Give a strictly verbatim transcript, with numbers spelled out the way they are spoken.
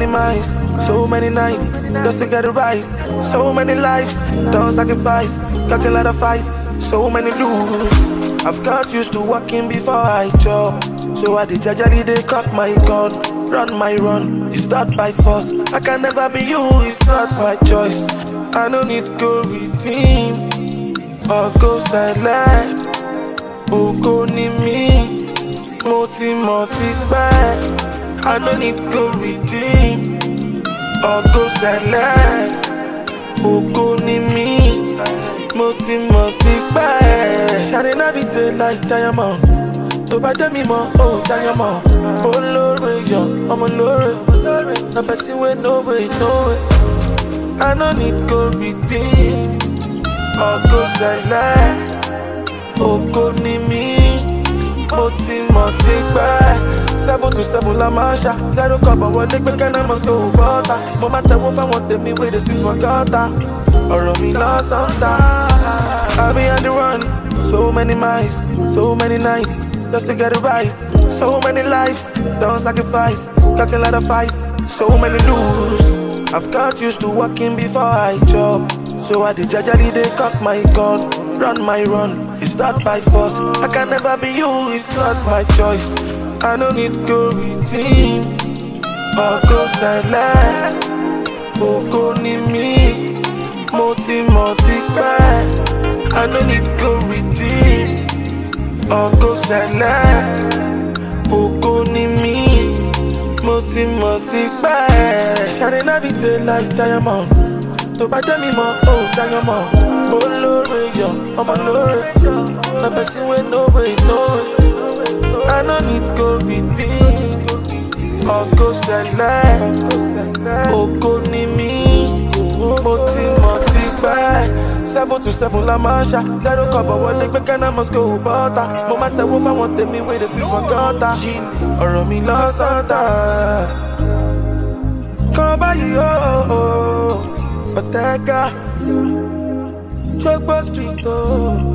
many miles, so many nights, just to get it right. So many lives, don't sacrifice, got a lot of fights, so many lose. I've got used to walking before I jump, so I did jajali, they cock my gun. Run my run, it's not by force. I can never be you, it's not my choice. I don't need go redeem or go silent. Oh, go need me, multi multi back. I don't need go redeem or go silent. Oh, go need me, multi multi back. Shining every day like diamond. To buy them more, oh diamond. Oh Lord, yo, I'm a Lord. I'm passing with no way, no way. I don't need go redeem or go silent. Oh, go need me, multi multi back. Seven to seven la masha, zero cover one leg, but can I must go butter. No matter what I want, me with the sleep for gutter. Or me lost on that. I'll be on the run, so many miles, so many nights, just to get it right. So many lives, don't sacrifice, got a lot of fights, so many lose. I've got used to walking before I jump, so I did jajali, they cock my gun. Run my run, it's not by force. I can never be you, it's not my choice. I don't need go redeem or go silent. Oh, go need me, multi multi back. I don't need go redeem or go silent. Oh, go need me, multi multi back. Shining every day like diamond. To buy them more, oh diamond. Oh Lord, yo, I'm a Lord. I'm passing with no way, no way. I don't need go redeem or go silent. Oh, go need me, multi multi back. Seven to seven la masha, zero cover one leg, but can I must go butter. No matter what I want, me with the sleep for gutter. Or me lost on that. Come by you, oh, Bottega, Drugbar Street, oh.